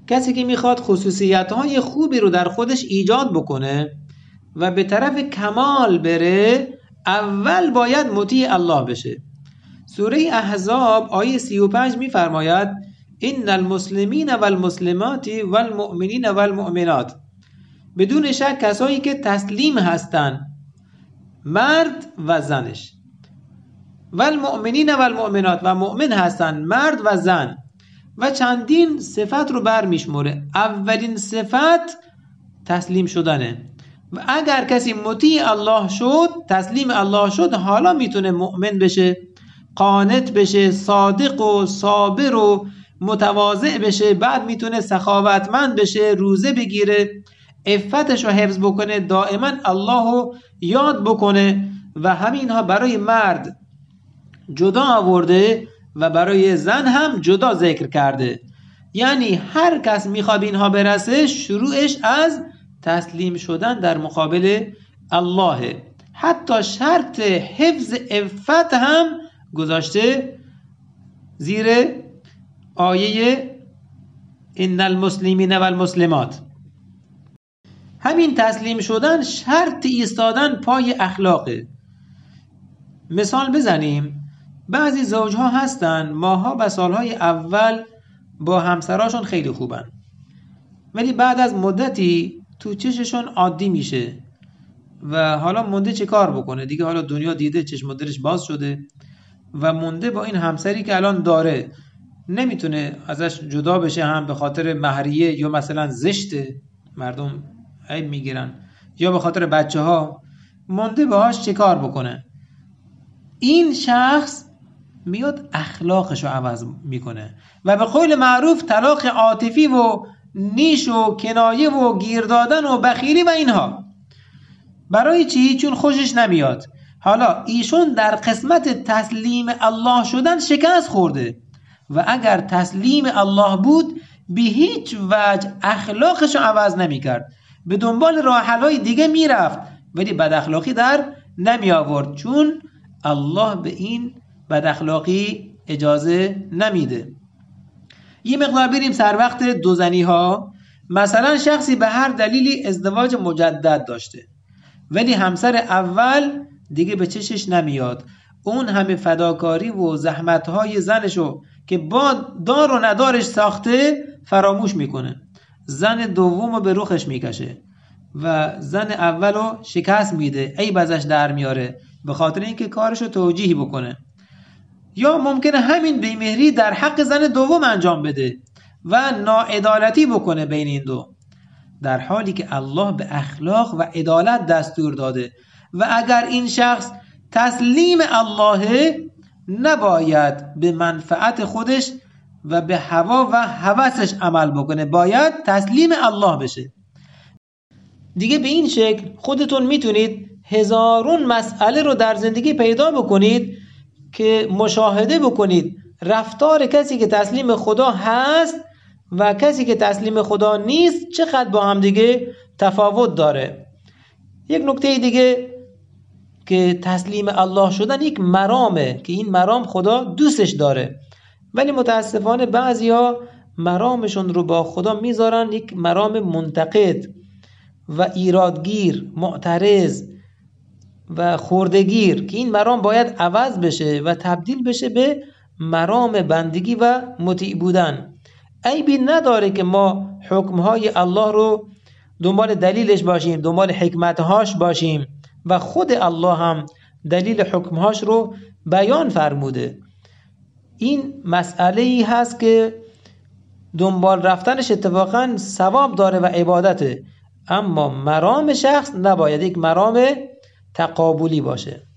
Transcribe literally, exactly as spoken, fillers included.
کسی که میخواد خصوصیت‌های خوبی رو در خودش ایجاد بکنه و به طرف کمال بره، اول باید مطیع الله بشه. سوره احزاب آیه سی و پنج میفرماید ان المسلمین والمسلمات والمؤمنین والمؤمنات، بدون شک کسایی که تسلیم هستن، مرد و زنش، والمؤمنین والمؤمنات، و مؤمن هستن مرد و زن، و چندین صفت رو برمیشموره. اولین صفت تسلیم شدنه و اگر کسی مطیع الله شد، تسلیم الله شد، حالا میتونه مؤمن بشه، قانت بشه، صادق و صابر و متواضع بشه، بعد میتونه سخاوتمند بشه، روزه بگیره، عفتش رو حفظ بکنه، دائما الله رو یاد بکنه. و همینها برای مرد جدا آورده و برای زن هم جدا ذکر کرده. یعنی هر کس میخواد اینها برسه، شروعش از تسلیم شدن در مقابل الله. حتی شرط حفظ عفت هم گذاشته زیر آیه ان المسلمین والمسلمات. همین تسلیم شدن شرط ایستادن پای اخلاقه. مثال بزنیم، بعضی زوجها هستن ماها و سالهای اول با همسراشون خیلی خوبن، ولی بعد از مدتی تو چششون عادی میشه و حالا مونده چه کار بکنه دیگه. حالا دنیا دیده، چشم و دلش باز شده و مونده با این همسری که الان داره، نمیتونه ازش جدا بشه، هم به خاطر مهریه یا مثلا زشته، مردم عیب میگیرن، یا به خاطر بچه ها، مونده باهاش چه کار بکنه. این شخص میاد اخلاقش رو عوض میکنه و به قول معروف طلاق عاطفی و نیش و کنایه و گیر دادن و بخیلی و اینها. برای چی؟ چون خوشش نمیاد. حالا ایشون در قسمت تسلیم الله شدن شکست خورده و اگر تسلیم الله بود به هیچ وجه اخلاقش رو عوض نمیکرد، به دنبال راه حل‌های دیگه میرفت ولی بد اخلاقی در نمی آورد، چون الله به این بد اخلاقی اجازه نمیده. یه مقدار بریم سر وقت دوزنی ها. مثلا شخصی به هر دلیلی ازدواج مجدد داشته ولی همسر اول دیگه به چشش نمیاد، اون همه فداکاری و زحمتهای زنشو که با دار و ندارش ساخته فراموش میکنه، زن دومو به رخش میکشه و زن اولو شکست میده، عیب ازش در میاره به خاطر اینکه کارشو توجیهی بکنه. یا ممکنه همین بیمهری در حق زن دوم انجام بده و ناعدالتی بکنه بین این دو، در حالی که الله به اخلاق و عدالت دستور داده و اگر این شخص تسلیم الله، نباید به منفعت خودش و به هوا و هوسش عمل بکنه، باید تسلیم الله بشه. دیگه به این شکل خودتون میتونید هزارون مسئله رو در زندگی پیدا بکنید که مشاهده بکنید رفتار کسی که تسلیم خدا هست و کسی که تسلیم خدا نیست چقدر با هم دیگه تفاوت داره. یک نکته دیگه که تسلیم الله شدن یک مرامه که این مرام خدا دوستش داره، ولی متاسفانه بعضیا مرامشون رو با خدا میذارن یک مرام منتقد و ایرادگیر، معترض و خوردگیر، که این مرام باید عوض بشه و تبدیل بشه به مرام بندگی و مطیع بودن. عیبی نداره که ما حکمهای الله رو دنبال دلیلش باشیم، دنبال حکمتهاش باشیم و خود الله هم دلیل حکمهاش رو بیان فرموده. این مسئله ای هست که دنبال رفتنش اتفاقا ثواب داره و عبادته، اما مرام شخص نباید یک مرام تقابلی باشه.